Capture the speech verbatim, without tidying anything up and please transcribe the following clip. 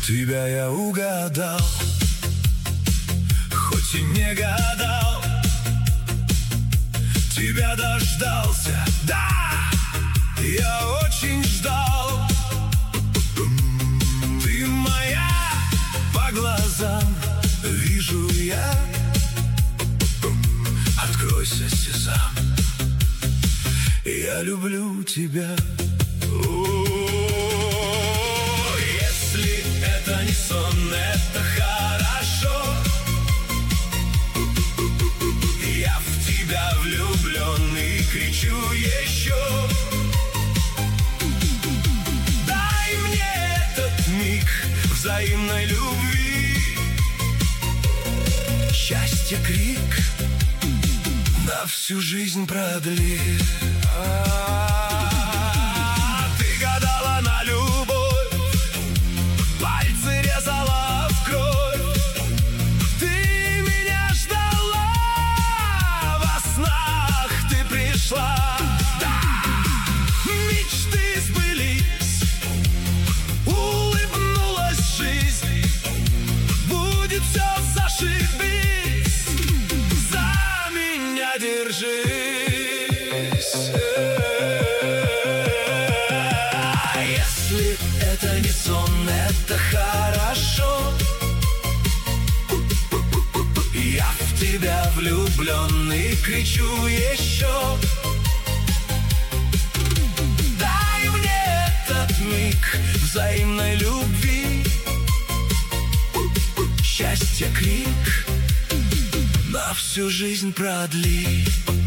Тебя я угадал, хоть и не гадал. Тебя дождался, да, я очень ждал. Ты моя, по глазам вижу я. Откройся, сезам, я люблю тебя. О, если это не сон, это хорошо. Я в тебя влюблен и кричу еще. Дай мне этот миг взаимной любви. Счастье крик на всю жизнь продли. А, ты гадала на любовь, пальцы резала в кровь. Ты меня ждала, во снах ты пришла. Да, мечты сбылись, улыбнулась жизнь. Будет все, зашибись, за меня держись. Если это не сон, это хорошо. Я в тебя влюблен и кричу еще. Дай мне этот миг взаимной любви. Счастье крик на всю жизнь продли.